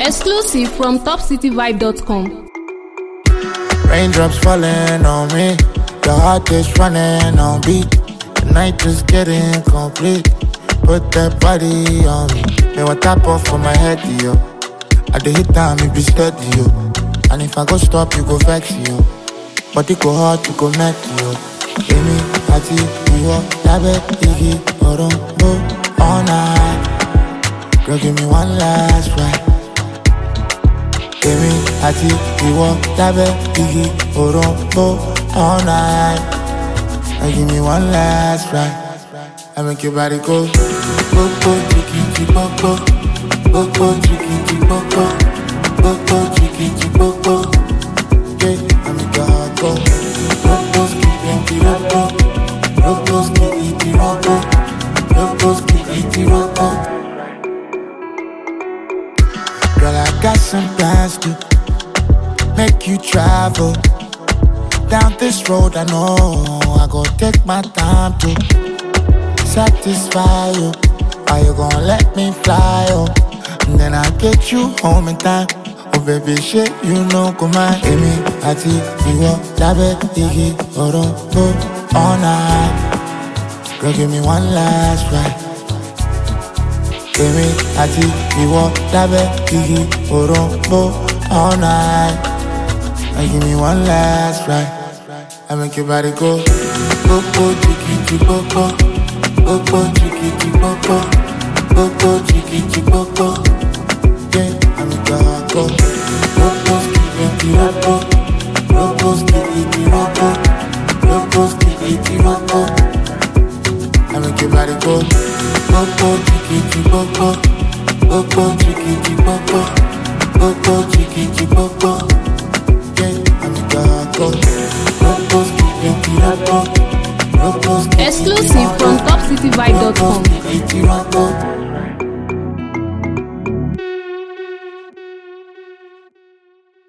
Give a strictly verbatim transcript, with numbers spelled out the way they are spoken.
Exclusive from top city vibe dot com. Raindrops falling on me, your heart is running on beat. The night is getting complete. Put that body on me. Me want tap off for my head, yo. At the hit time, it be steady, yo. And if I go stop, you go vex, yo. But it go hard, you go mad, yo. Amy, Ati, Iwo, Labe, Iggy, Orombo, all night. Girl, give me one last ride. Amy, Ati, Iwo, Labe, Iggy, Orombo, all night. And give me one last ride. I make your body go, go, go, chicky, chicky, go, go, go, go, chicky, chicky, go, go, go, go, chicky, chicky, go, go. Yeah, I make your heart go, go, go, skitty, go, go, go, go, skitty, go, go, go, go, skitty, go, go. Girl, I got some plans to make you travel down this road. I know I go take my time to satisfy you. Are you gonna let me fly, oh? And then I get you home in time. Oh baby, shit, you know, come on. Amy, Ati, Iwo, Labe, Iggy, Orombo, all night. Girl, give me one last ride. Amy, Ati, Iwo, Labe, Iggy, Orombo, all night. And give me one last ride. I make your body go, go, go, chicky, chicky, go, go. Go go chicky chicky go go, go go chicky chicky go go. Yeah, I make your heart go. Go go skitty go go, go go skitty go go, go go skitty go go. I make your body go. Go go chicky chicky go go, go go chicky chicky go go, go go chicky chicky go go. Yeah, I make your heart go. Go go skitty go go. Exclusive from top city vibe dot com.